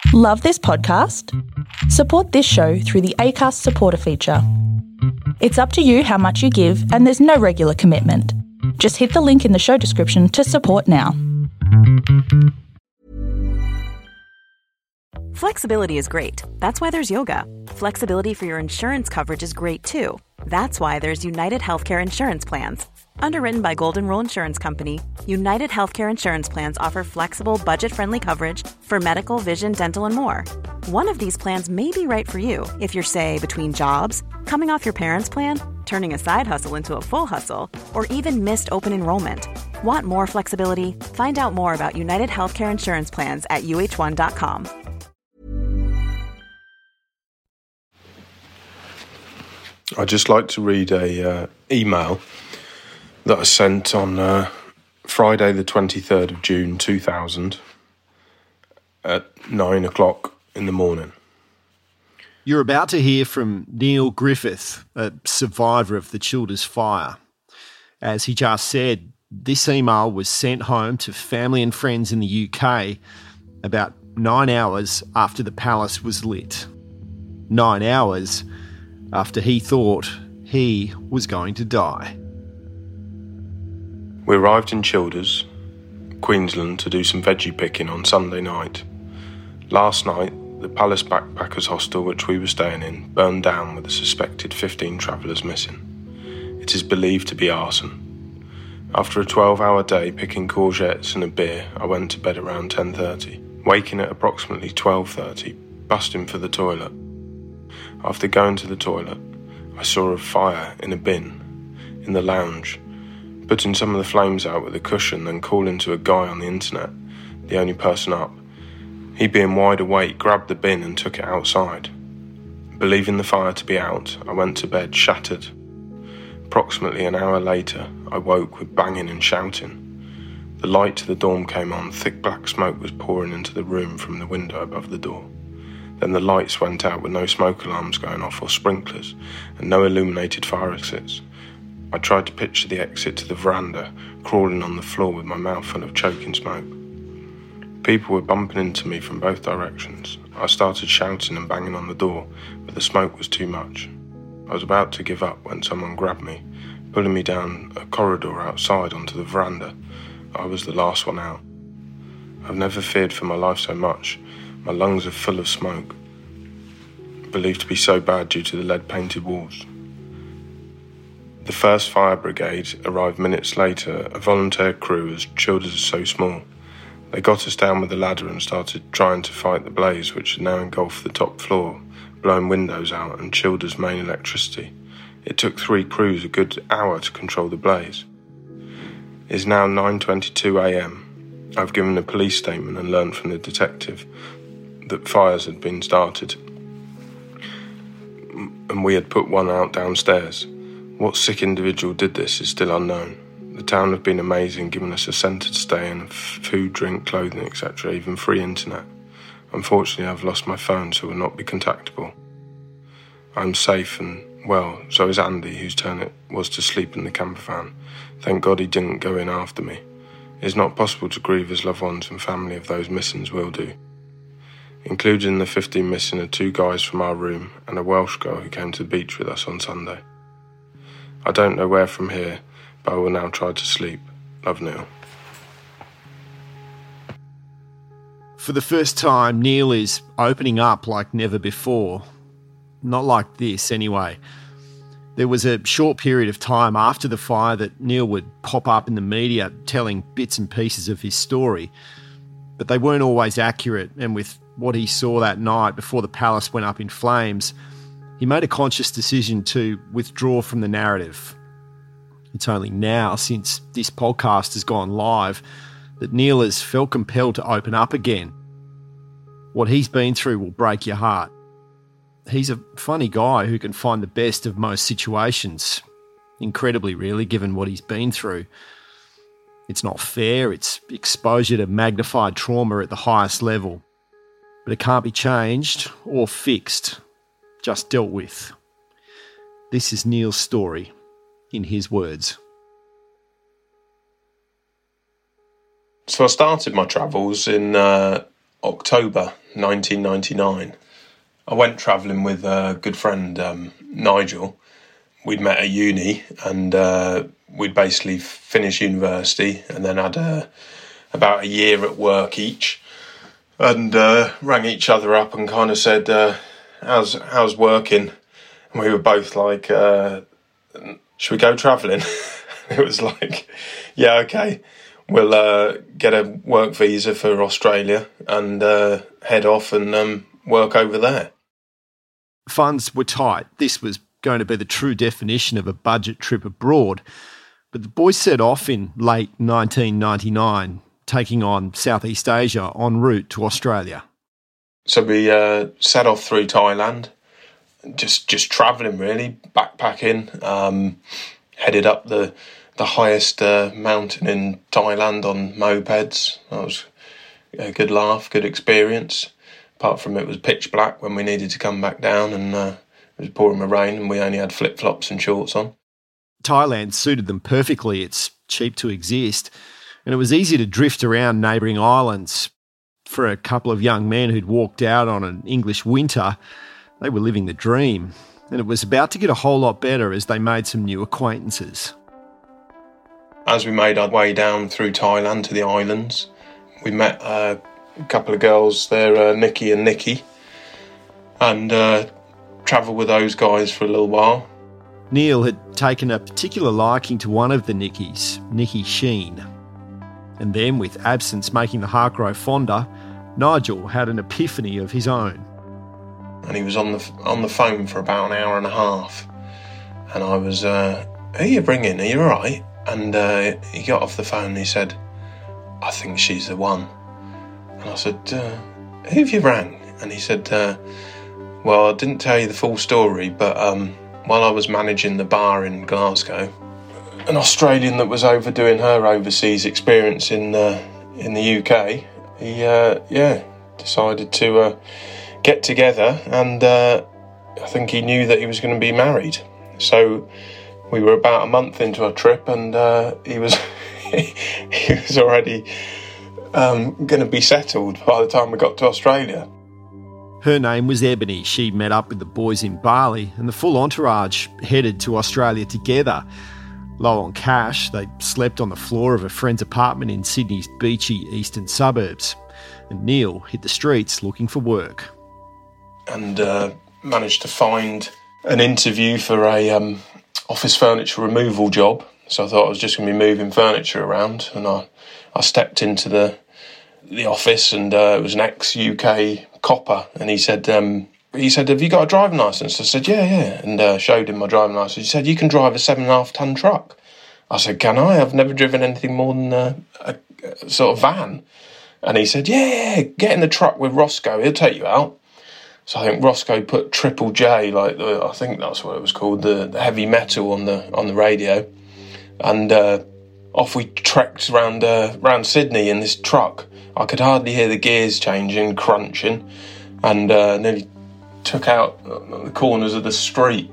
Love this podcast? Support this show through the Acast supporter feature. It's up to you how much you give, and there's no regular commitment. Just hit the link in the show description to support now. Flexibility is great. That's why there's yoga. Flexibility for your insurance coverage is great too. That's why there's United Healthcare Insurance Plans. Underwritten by Golden Rule Insurance Company, United Healthcare Insurance Plans offer flexible, budget-friendly coverage for medical, vision, dental, and more. One of these plans may be right for you if you're, say, between jobs, coming off your parents' plan, turning a side hustle into a full hustle, or even missed open enrollment. Want more flexibility? Find out more about United Healthcare Insurance Plans at uh1.com. I'd just like to read a email that I sent on Friday the 23rd of June 2000 at 9 o'clock in the morning. You're about to hear from Neil Griffith, a survivor of the Childers fire. As he just said, this email was sent home to family and friends in the UK about 9 hours after the palace was lit. 9 hours after he thought he was going to die. We arrived in Childers, Queensland, to do some veggie picking on Sunday night. Last night, the Palace Backpackers Hostel, which we were staying in, burned down with a suspected 15 travellers missing. It is believed to be arson. After a 12-hour day picking courgettes and a beer, I went to bed around 10:30, waking at approximately 12:30, busting for the toilet. After going to the toilet, I saw a fire in a bin in the lounge, putting some of the flames out with a cushion, then calling to a guy on the internet, the only person up. He, being wide awake, grabbed the bin and took it outside. Believing the fire to be out, I went to bed shattered. Approximately an hour later, I woke with banging and shouting. The light to the dorm came on, thick black smoke was pouring into the room from the window above the door. Then the lights went out with no smoke alarms going off or sprinklers, and no illuminated fire exits. I tried to picture the exit to the veranda, crawling on the floor with my mouth full of choking smoke. People were bumping into me from both directions. I started shouting and banging on the door, but the smoke was too much. I was about to give up when someone grabbed me, pulling me down a corridor outside onto the veranda. I was the last one out. I've never feared for my life so much. My lungs are full of smoke, believed to be so bad due to the lead-painted walls. The first fire brigade arrived minutes later, a volunteer crew, as Childers is so small. They got us down with a ladder and started trying to fight the blaze, which had now engulfed the top floor, blowing windows out and Childers' main electricity. It took 3 crews a good hour to control the blaze. It is now 9:22 a.m. I've given a police statement and learned from the detective that fires had been started, and we had put one out downstairs. What sick individual did this is still unknown. The town have been amazing, giving us a centre to stay in, food, drink, clothing, etc., even free internet. Unfortunately, I've lost my phone, so will not be contactable. I'm safe and well, so is Andy, whose turn it was to sleep in the camper van. Thank God he didn't go in after me. It is not possible to grieve as loved ones and family of those missings will do. Included in the 15 missing are 2 guys from our room and a Welsh girl who came to the beach with us on Sunday. I don't know where from here, but I will now try to sleep. Love, Neil. For the first time, Neil is opening up like never before. Not like this, anyway. There was a short period of time after the fire that Neil would pop up in the media telling bits and pieces of his story, but they weren't always accurate, and with what he saw that night before the palace went up in flames, he made a conscious decision to withdraw from the narrative. It's only now, since this podcast has gone live, that Neil has felt compelled to open up again. What he's been through will break your heart. He's a funny guy who can find the best of most situations. Incredibly, really, given what he's been through. It's not fair, it's exposure to magnified trauma at the highest level. But it can't be changed or fixed, just dealt with. This is Neil's story, in his words. So I started my travels in October 1999. I went travelling with a good friend, Nigel. We'd met at uni, and we'd basically finished university and then had about a year at work each, and rang each other up and kind of said, how's working? And we were both like, should we go travelling? It was like, yeah, okay, we'll get a work visa for Australia and head off and work over there. Funds were tight. This was going to be the true definition of a budget trip abroad. But the boys set off in late 1999, taking on Southeast Asia en route to Australia. So we set off through Thailand, just travelling really, backpacking, headed up the highest mountain in Thailand on mopeds. That was a good laugh, good experience. Apart from it was pitch black when we needed to come back down, and it was pouring with rain and we only had flip-flops and shorts on. Thailand suited them perfectly. It's cheap to exist, and it was easy to drift around neighbouring islands. For a couple of young men who'd walked out on an English winter, they were living the dream, and it was about to get a whole lot better as they made some new acquaintances. As we made our way down through Thailand to the islands, we met a couple of girls there, Nikki and Nikki, and travelled with those guys for a little while. Neil had taken a particular liking to one of the Nickis, Nikki Sheen. And then, with absence making the heart grow fonder, Nigel had an epiphany of his own. And he was on the phone for about an hour and a half. And I was, who are you bringing? Are you all right? And he got off the phone and he said, I think she's the one. And I said, who have you rang? And he said, well, I didn't tell you the full story, but while I was managing the bar in Glasgow, an Australian that was overdoing her overseas experience in the UK, he decided to get together, and I think he knew that he was going to be married. So we were about a month into our trip, and he was he was already going to be settled by the time we got to Australia. Her name was Ebony. She met up with the boys in Bali, and the full entourage headed to Australia together. Low on cash, they slept on the floor of a friend's apartment in Sydney's beachy eastern suburbs. And Neil hit the streets looking for work. And managed to find an interview for a office furniture removal job. So I thought I was just going to be moving furniture around. And I stepped into the office, and it was an ex-UK copper. And he said, have you got a driving licence? I said, yeah. And showed him my driving licence. He said, you can drive a 7.5 tonne truck. I said, can I? I've never driven anything more than a sort of van. And he said, yeah, get in the truck with Roscoe. He'll take you out. So I think Roscoe put Triple J, I think that's what it was called, the heavy metal on the radio. And off we trekked around Sydney in this truck. I could hardly hear the gears changing, crunching, and nearly took out the corners of the street,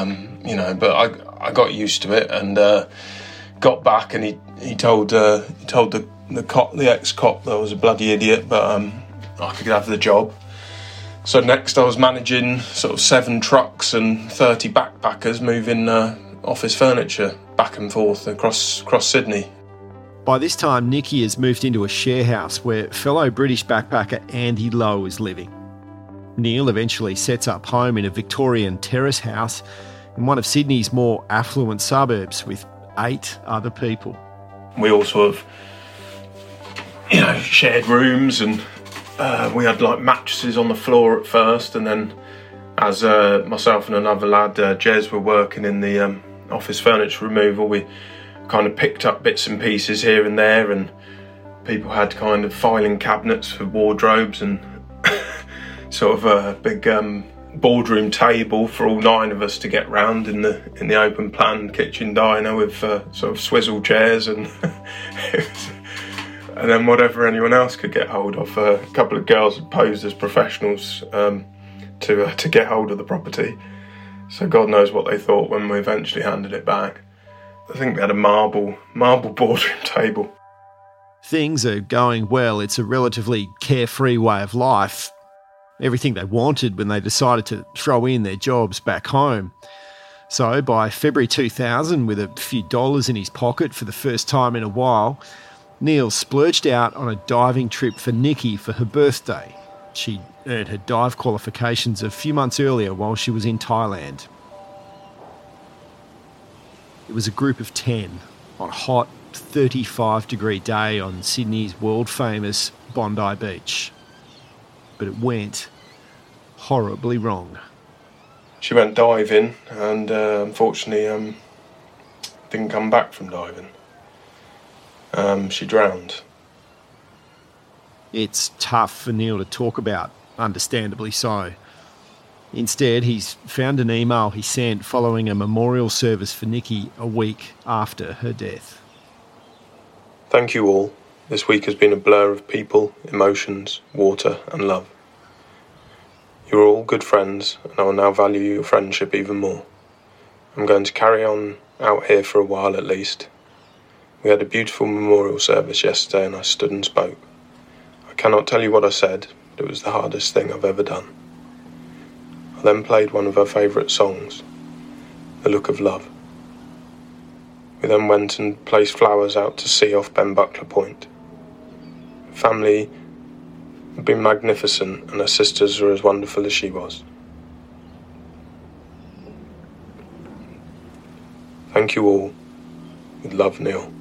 but I got used to it, and got back, and he told the cop, the ex-cop, that I was a bloody idiot, but I could have the job. So next I was managing sort of 7 trucks and 30 backpackers moving office furniture back and forth across Sydney. By this time, Nikki has moved into a share house where fellow British backpacker Andy Lowe is living. Neil eventually sets up home in a Victorian terrace house in one of Sydney's more affluent suburbs with 8 other people. We all sort of, shared rooms, and we had like mattresses on the floor at first, and then as myself and another lad, Jez, were working in the office furniture removal, we kind of picked up bits and pieces here and there, and people had kind of filing cabinets for wardrobes, and sort of a big boardroom table for all 9 of us to get round in the open plan kitchen diner with sort of swizzle chairs and and then whatever anyone else could get hold of. A couple of girls had posed as professionals to get hold of the property. So God knows what they thought when we eventually handed it back. I think we had a marble boardroom table. things are going well. It's a relatively carefree way of life. Everything they wanted when they decided to throw in their jobs back home. So by February 2000, with a few dollars in his pocket for the first time in a while, Neil splurged out on a diving trip for Nikki for her birthday. She earned her dive qualifications a few months earlier while she was in Thailand. It was a group of 10 on a hot 35-degree day on Sydney's world-famous Bondi Beach. But it went horribly wrong. She went diving and unfortunately didn't come back from diving. She drowned. It's tough for Neil to talk about, understandably so. Instead, he's found an email he sent following a memorial service for Nikki a week after her death. Thank you all. This week has been a blur of people, emotions, water and love. You're all good friends, and I will now value your friendship even more. I'm going to carry on out here for a while at least. We had a beautiful memorial service yesterday and I stood and spoke. I cannot tell you what I said, but it was the hardest thing I've ever done. I then played one of her favourite songs, The Look of Love. We then went and placed flowers out to sea off Ben Buckler Point. Her family have been magnificent and her sisters are as wonderful as she was. Thank you all. With love, Neil.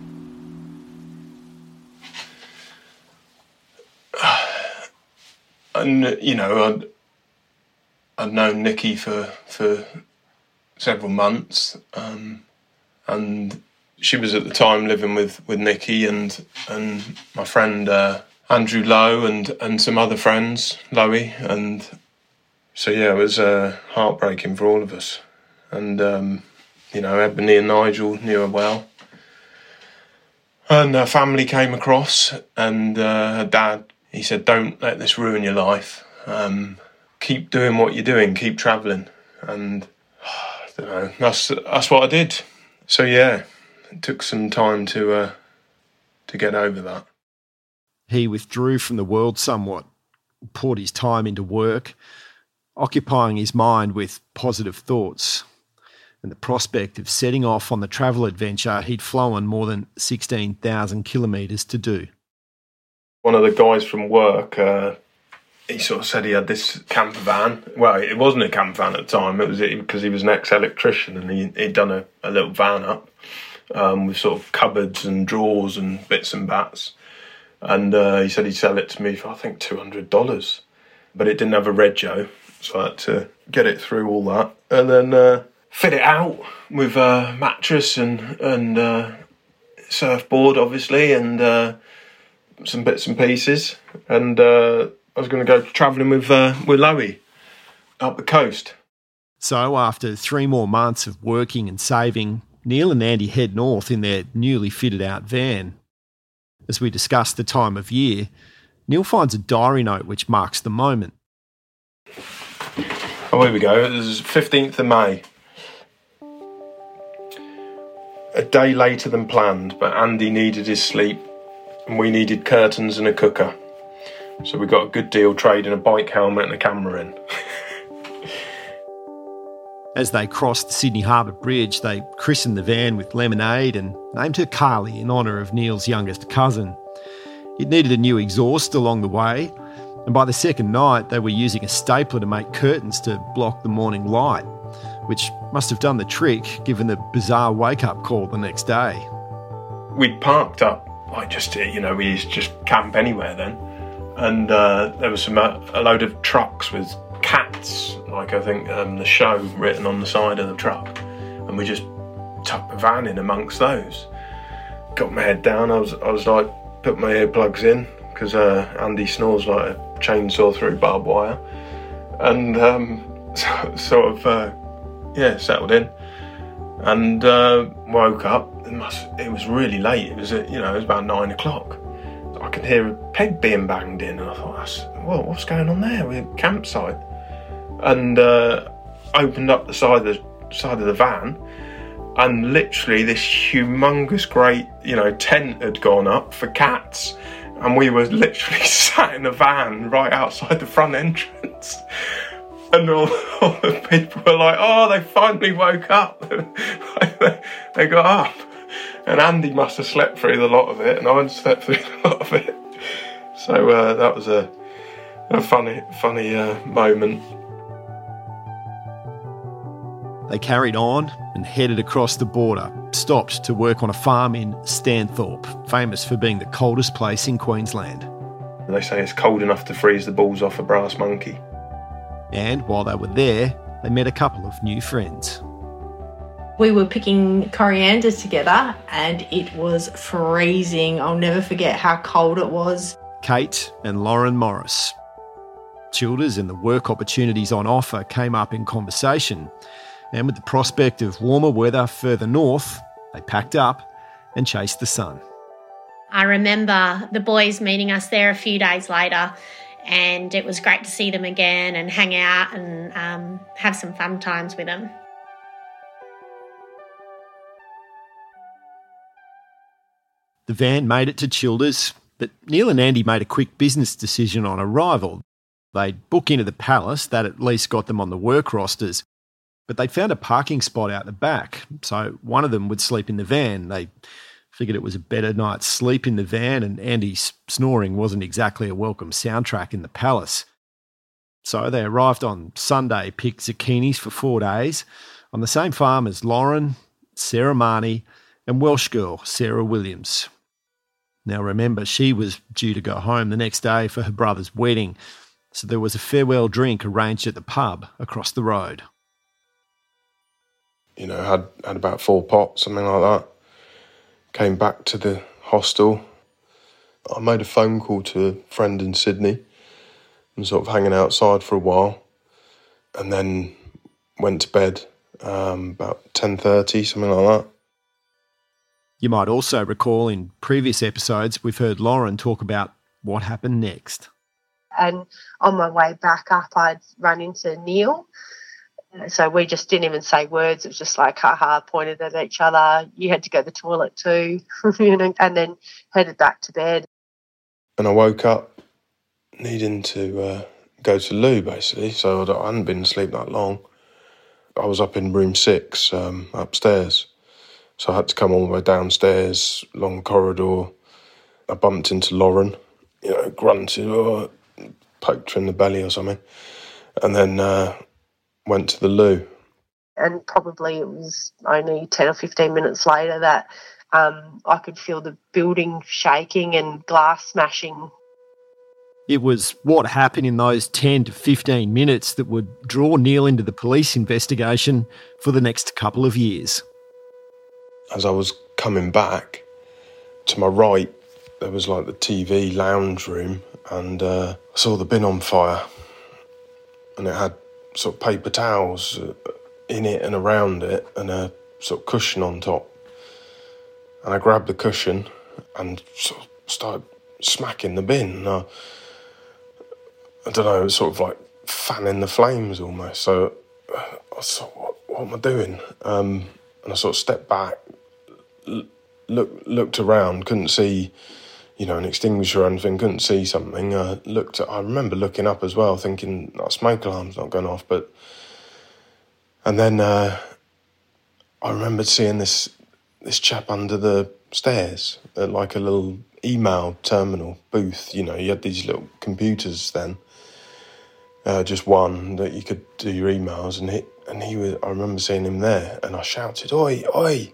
And, you know, I'd known Nikki for several months, and she was at the time living with Nikki and my friend Andrew Lowe and some other friends, Lowie, and so yeah, it was heartbreaking for all of us. And you know, Ebony and Nigel knew her well, and her family came across, and her dad, he said, "Don't let this ruin your life. Keep doing what you're doing. Keep travelling." And I don't know. That's what I did. So yeah, it took some time to get over that. He withdrew from the world somewhat, poured his time into work, occupying his mind with positive thoughts, and the prospect of setting off on the travel adventure he'd flown more than 16,000 kilometres to do. One of the guys from work, he sort of said he had this camper van. Well, it wasn't a camper van at the time. It was because he was an ex-electrician and he'd done a little van up with sort of cupboards and drawers and bits and bats. And he said he'd sell it to me for, I think, $200. But it didn't have a rego, so I had to get it through all that. And then fit it out with a mattress and surfboard, obviously, and some bits and pieces. And I was going to go travelling with Lowie up the coast. So after 3 more months of working and saving, Neil and Andy head north in their newly fitted out van. As we discuss the time of year, Neil finds a diary note which marks the moment. Oh, here we go. It was 15th of May. A day later than planned, but Andy needed his sleep and we needed curtains and a cooker. So we got a good deal trading a bike helmet and a camera in. As they crossed the Sydney Harbour Bridge, they christened the van with lemonade and named her Carly in honour of Neil's youngest cousin. It needed a new exhaust along the way, and by the second night they were using a stapler to make curtains to block the morning light, which must have done the trick given the bizarre wake-up call the next day. We'd parked up, like just, you know, we used to just camp anywhere then, and there was a load of trucks with cats, like I think the show written on the side of the truck, and we just tucked the van in amongst those. Got my head down, I was like, put my earplugs in, because Andy snores like a chainsaw through barbed wire, and settled in, and woke up. It was really late. It was it was about 9 o'clock. I could hear a peg being banged in, and I thought, what's going on there? We're at a campsite. And opened up the side of the van, and literally this humongous great, tent had gone up for cats, and we were literally sat in a van right outside the front entrance. And all the people were like, oh, they finally woke up. They got up. And Andy must have slept through a lot of it, and I slept through a lot of it. So that was a funny moment. They carried on and headed across the border, stopped to work on a farm in Stanthorpe, famous for being the coldest place in Queensland. They say it's cold enough to freeze the balls off a brass monkey. And while they were there, they met a couple of new friends. We were picking corianders together and it was freezing. I'll never forget how cold it was. Kate and Lauren Morris. Childers and the work opportunities on offer came up in conversation, and with the prospect of warmer weather further north, they packed up and chased the sun. I remember the boys meeting us there a few days later, and it was great to see them again and hang out and have some fun times with them. The van made it to Childers, but Neil and Andy made a quick business decision on arrival. They'd book into the Palace, that at least got them on the work rosters, but they found a parking spot out the back, so one of them would sleep in the van. They figured it was a better night's sleep in the van, and Andy's snoring wasn't exactly a welcome soundtrack in the Palace. So they arrived on Sunday, picked zucchinis for 4 days, on the same farm as Lauren, Sarah Marnie, and Welsh girl Sarah Williams. Now remember, she was due to go home the next day for her brother's wedding, so there was a farewell drink arranged at the pub across the road. Had about 4 pots, something like that. Came back to the hostel. I made a phone call to a friend in Sydney and sort of hanging outside for a while, and then went to bed about 10:30, something like that. You might also recall in previous episodes we've heard Lauren talk about what happened next. And on my way back up, I'd run into Neil. So we just didn't even say words. It was just like, haha, pointed at each other. You had to go to the toilet too, and then headed back to bed. And I woke up needing to go to loo, basically. So I hadn't been asleep that long. I was up in room 6, upstairs. So I had to come all the way downstairs, along the corridor. I bumped into Lauren, grunted, poked her in the belly or something. And then went to the loo. And probably it was only 10 or 15 minutes later that I could feel the building shaking and glass smashing. It was what happened in those 10 to 15 minutes that would draw Neil into the police investigation for the next couple of years. As I was coming back, to my right, there was like the TV lounge room, and I saw the bin on fire, and it had sort of paper towels in it and around it, and a sort of cushion on top. And I grabbed the cushion and sort of started smacking the bin. I don't know, it was sort of like fanning the flames almost. So I thought, what am I doing? And I sort of stepped back, looked around, couldn't see, an extinguisher or anything, couldn't see something. I remember looking up as well, thinking, smoke alarm's not going off, and then I remembered seeing this chap under the stairs at like a little email terminal booth. You had these little computers then, just one that you could do your emails, and he was. I remember seeing him there, and I shouted, "Oi, oi!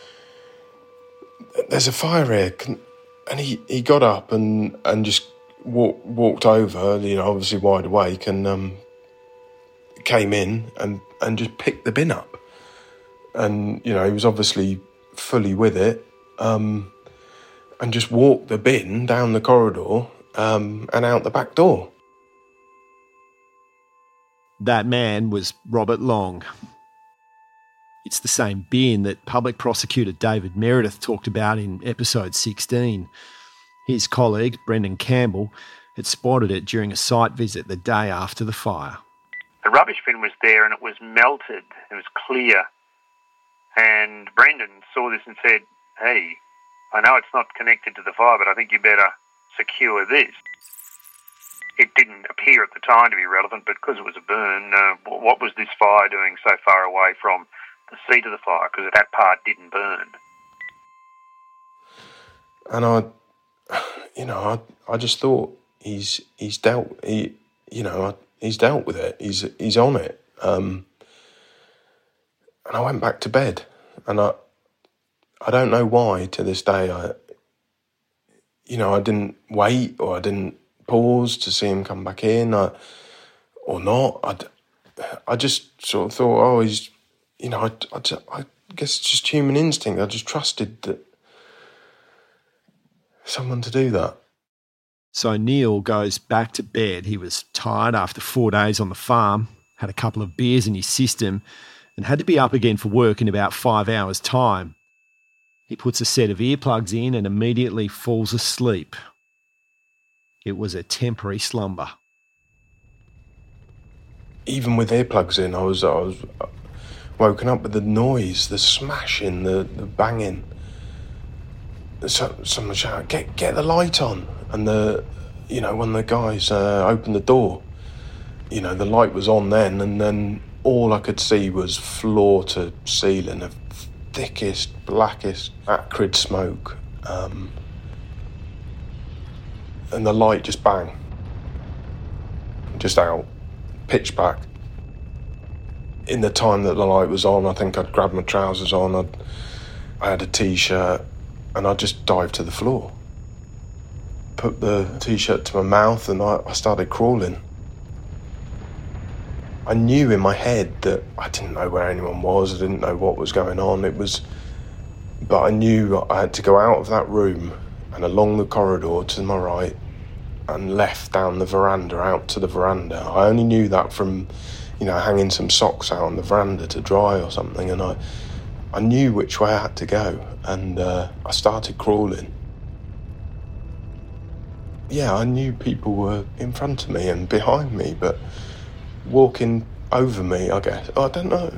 There's a fire here!" And he got up and just walked over, obviously wide awake, and came in and just picked the bin up. And, he was obviously fully with it, and just walked the bin down the corridor and out the back door. That man was Robert Long. It's the same bin that Public Prosecutor David Meredith talked about in episode 16. His colleague, Brendan Campbell, had spotted it during a site visit the day after the fire. The rubbish bin was there and it was melted. It was clear. And Brendan saw this and said, hey, I know it's not connected to the fire, but I think you better secure this. It didn't appear at the time to be relevant, but because it was a burn, what was this fire doing so far away from the seat of the fire? Because that part didn't burn. And I just thought he's dealt with it. He's on it. And I went back to bed, and I don't know why to this day I didn't wait, or I didn't pause to see him come back in, or not. I just sort of thought, he's, I guess it's just human instinct. I just trusted that someone to do that. So Neil goes back to bed. He was tired after 4 days on the farm, had a couple of beers in his system, and had to be up again for work in about 5 hours' time. He puts a set of earplugs in and immediately falls asleep. It was a temporary slumber. Even with earplugs in, I was woken up with the noise, the smashing, the banging. Someone shouted, "Get the light on!" And when the guys opened the door, the light was on then, and then all I could see was floor to ceiling of thickest, blackest, acrid smoke. And the light just bang. Just out. Pitch black. In the time that the light was on, I think I'd grabbed my trousers on, I had a T-shirt, and I just dived to the floor. Put the T-shirt to my mouth, and I started crawling. I knew in my head that I didn't know where anyone was, I didn't know what was going on. But I knew I had to go out of that room and along the corridor to my right and left down the veranda, out to the veranda. I only knew that from, hanging some socks out on the veranda to dry or something, and I knew which way I had to go, and I started crawling. Yeah, I knew people were in front of me and behind me, but walking over me, I guess. I don't know.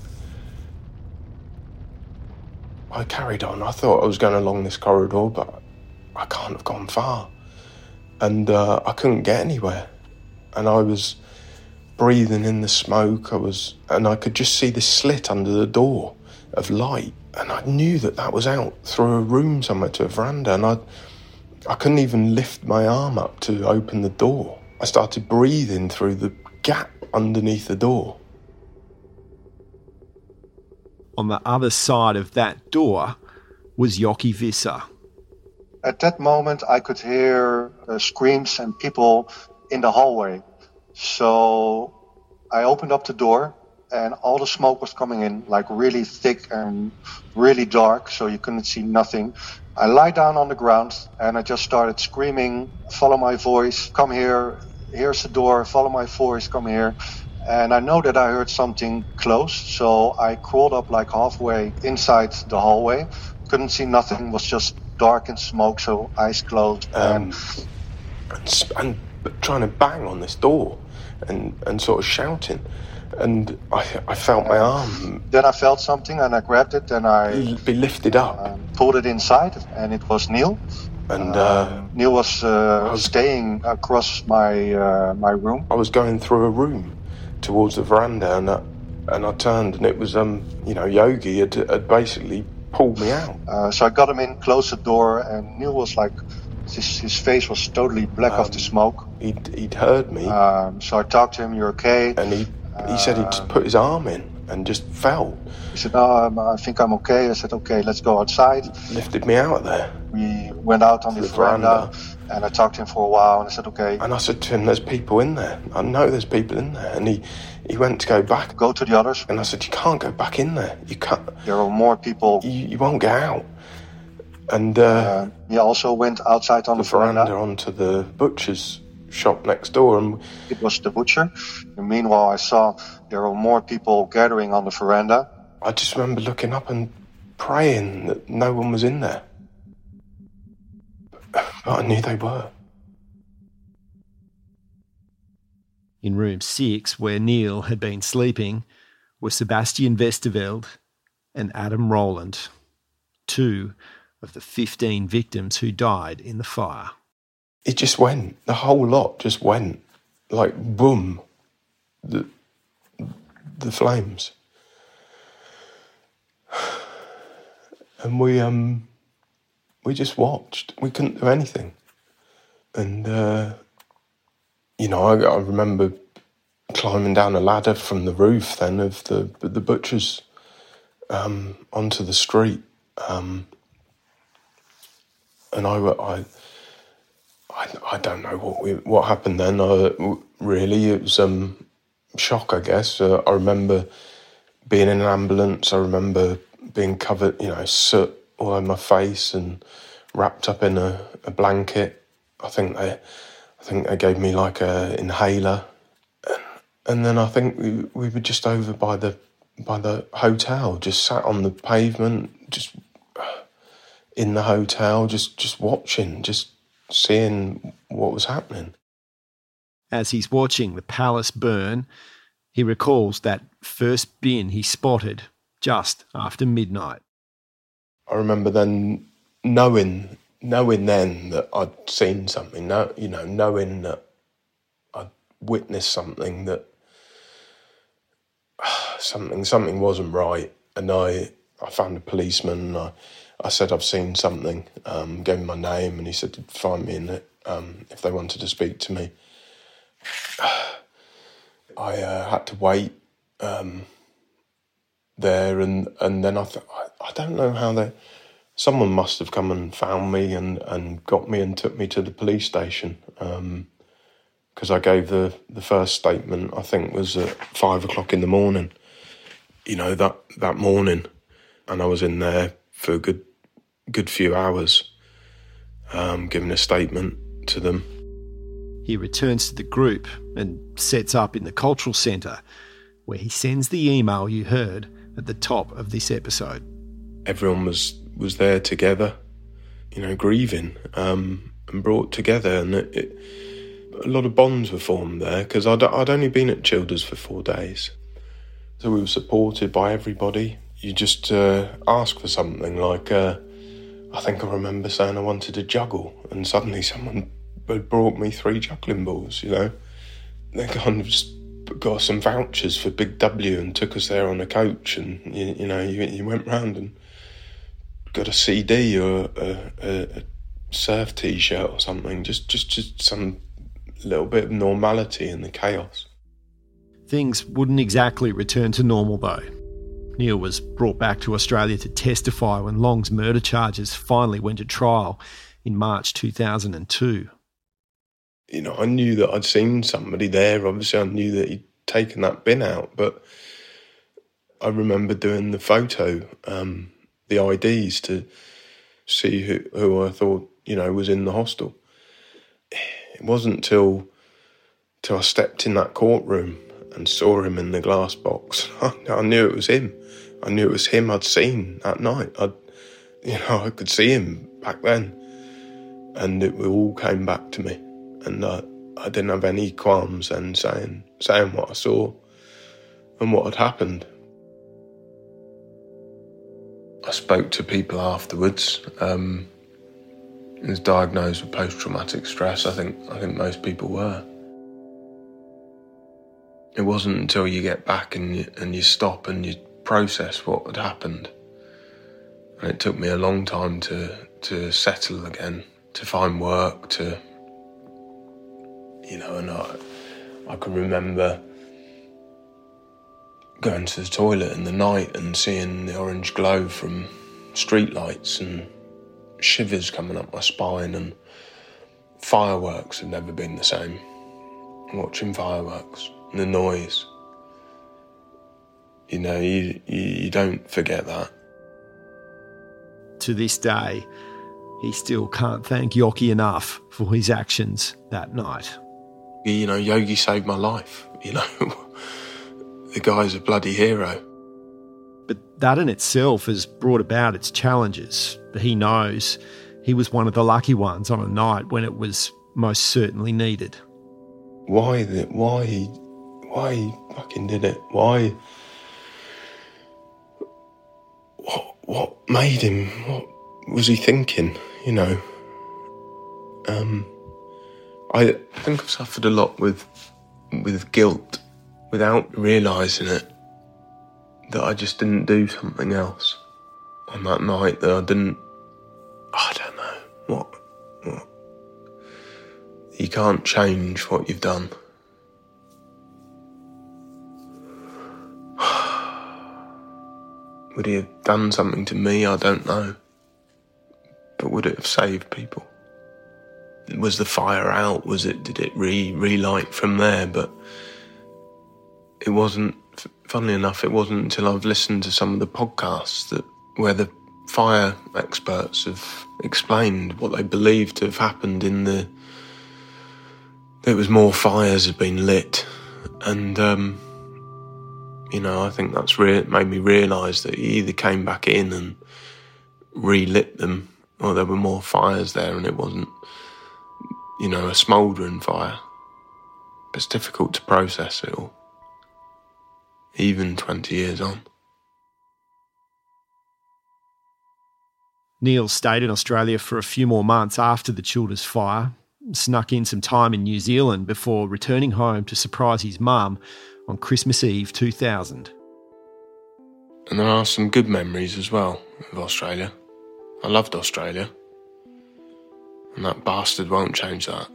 I carried on. I thought I was going along this corridor, but I can't have gone far. And I couldn't get anywhere. And I was breathing in the smoke. And I could just see this slit under the door of light. And I knew that was out through a room somewhere to a veranda. And I couldn't even lift my arm up to open the door. I started breathing through the gap underneath the door. On the other side of that door was Jocky Visser. At that moment, I could hear screams and people in the hallway. So I opened up the door, and all the smoke was coming in, like really thick and really dark, so you couldn't see nothing. I lie down on the ground, and I just started screaming, "Follow my voice, come here, here's the door, follow my voice, come here." And I know that I heard something close, so I crawled up like halfway inside the hallway. Couldn't see nothing, was just dark and smoke, so eyes closed. And trying to bang on this door and sort of shouting. And I felt my arm. Then I felt something, and I grabbed it, and I... Be lifted up. Pulled it inside, and it was Neil. And Neil was staying across my room. I was going through a room towards the veranda, and I turned, and it was Yogi had basically pulled me out. So I got him in, closed the door, and Neil was like, his face was totally black off the smoke. He'd heard me. So I talked to him, "You're okay?" And he said he'd put his arm in and just fell. He said, "No, I think I'm okay." I said, "Okay, let's go outside." Lifted me out of there. We went out on the veranda, and I talked to him for a while, and I said, "Okay." And I said to him, "There's people in there. I know there's people in there." And he went to go back. "Go to the others." And I said, "You can't go back in there. You can't. There are more people. You won't get out." And he also went outside on the veranda onto the butcher's shop next door, and it was the butcher. And meanwhile, I saw there were more people gathering on the veranda. I just remember looking up and praying that no one was in there, but I knew they were. In room 6, where Neil had been sleeping, were Sebastian Westerveld and Adam Rowland, 2 of the 15 victims who died in the fire. It just went. The whole lot just went. Like, boom. The flames. And we just watched. We couldn't do anything. And, I remember climbing down a ladder from the roof then of the butcher's onto the street. And I don't know what happened then. Really, it was shock, I guess. I remember being in an ambulance. I remember being covered, soot all over my face and wrapped up in a blanket. I think they gave me like a inhaler, and then I think we were just over by the hotel, just sat on the pavement, just in the hotel, just watching, just seeing what was happening. As he's watching the palace burn, he recalls that first bin he spotted just after midnight. I remember then knowing then that I'd seen something, knowing that I'd witnessed something, that something wasn't right. And I found a policeman, and I said I've seen something, gave him my name, and he said he'd find me in it if they wanted to speak to me. I had to wait there, and then I don't know how someone must have come and found me and got me and took me to the police station, because I gave the first statement, I think was at 5 o'clock in the morning, that morning, and I was in there for a good few hours, giving a statement to them. He returns to the group and sets up in the cultural centre, where he sends the email you heard at the top of this episode. Everyone was there together, grieving, and brought together, and a lot of bonds were formed there, because I'd only been at Childers for 4 days. So we were supported by everybody. You just ask for something, like, I think I remember saying I wanted a juggle, and suddenly someone brought me 3 juggling balls, They kind of just got some vouchers for Big W and took us there on a coach, and, you went round and got a CD or a surf T-shirt or something, just some little bit of normality in the chaos. Things wouldn't exactly return to normal, though. Neil was brought back to Australia to testify when Long's murder charges finally went to trial in March 2002. I knew that I'd seen somebody there. Obviously, I knew that he'd taken that bin out, but I remember doing the photo, the IDs, to see who I thought, was in the hostel. It wasn't till I stepped in that courtroom and saw him in the glass box. I knew it was him. I knew it was him I'd seen that night. I could see him back then, and it all came back to me. And I didn't have any qualms then saying what I saw and what had happened. I spoke to people afterwards. He was diagnosed with post-traumatic stress. I think most people were. It wasn't until you get back and you stop and you process what had happened. And it took me a long time to settle again, to find work, to... and I can remember going to the toilet in the night and seeing the orange glow from streetlights and shivers coming up my spine, and fireworks had never been the same. Watching fireworks and the noise, you don't forget that. To this day, he still can't thank Yoki enough for his actions that night. Yogi saved my life, The guy's a bloody hero. But that in itself has brought about its challenges. But he knows he was one of the lucky ones on a night when it was most certainly needed. Why he fucking did it? Why what made him? What was he thinking? You know, I think I've suffered a lot with guilt without realising it, that I just didn't do something else on that night, that I don't know, what. You can't change what you've done. Would he have done something to me? I don't know. But would it have saved people? Was the fire out? Did it relight from there? But it wasn't, funnily enough, it wasn't until I've listened to some of the podcasts where the fire experts have explained what they believe to have happened there was more fires had been lit. And, I think that's made me realise that he either came back in and relit them, or there were more fires there and it wasn't, a smouldering fire. But it's difficult to process it all, even 20 years on. Neil stayed in Australia for a few more months after the Childers fire, snuck in some time in New Zealand before returning home to surprise his mum on Christmas Eve 2000. And there are some good memories as well of Australia. I loved Australia. And that bastard won't change that.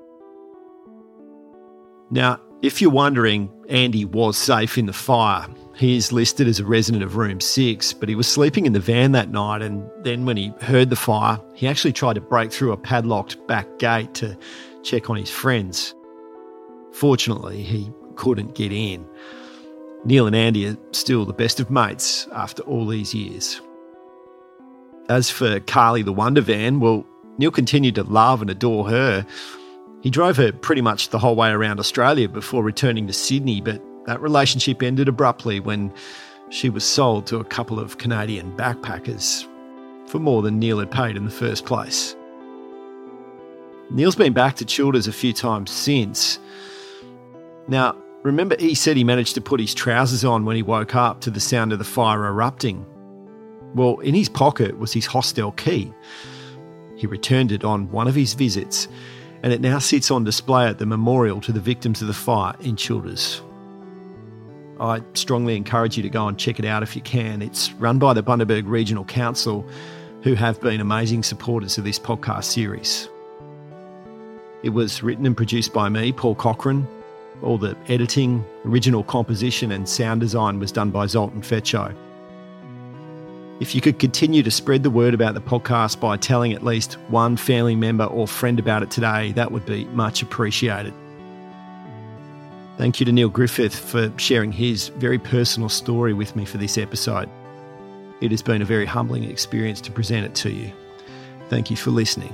Now, if you're wondering, Andy was safe in the fire. He is listed as a resident of room 6, but he was sleeping in the van that night, and then when he heard the fire, he actually tried to break through a padlocked back gate to check on his friends. Fortunately, he couldn't get in. Neil and Andy are still the best of mates after all these years. As for Carly the Wonder Van, well, Neil continued to love and adore her. He drove her pretty much the whole way around Australia before returning to Sydney, but that relationship ended abruptly when she was sold to a couple of Canadian backpackers for more than Neil had paid in the first place. Neil's been back to Childers a few times since. Now, remember he said he managed to put his trousers on when he woke up to the sound of the fire erupting? Well, in his pocket was his hostel key. He returned it on one of his visits, and it now sits on display at the memorial to the victims of the fire in Childers. I strongly encourage you to go and check it out if you can. It's run by the Bundaberg Regional Council, who have been amazing supporters of this podcast series. It was written and produced by me, Paul Cochrane. All the editing, original composition and sound design was done by Zoltan Feccio. If you could continue to spread the word about the podcast by telling at least one family member or friend about it today, that would be much appreciated. Thank you to Neil Griffith for sharing his very personal story with me for this episode. It has been a very humbling experience to present it to you. Thank you for listening.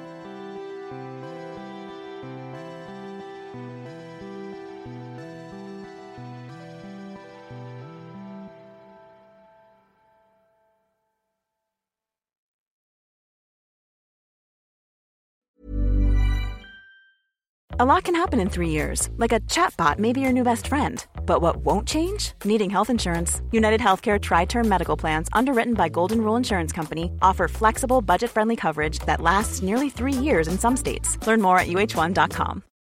A lot can happen in 3 years, like a chatbot may be your new best friend. But what won't change? Needing health insurance. United Healthcare Tri-Term Medical Plans, underwritten by Golden Rule Insurance Company, offer flexible, budget-friendly coverage that lasts nearly 3 years in some states. Learn more at uh1.com.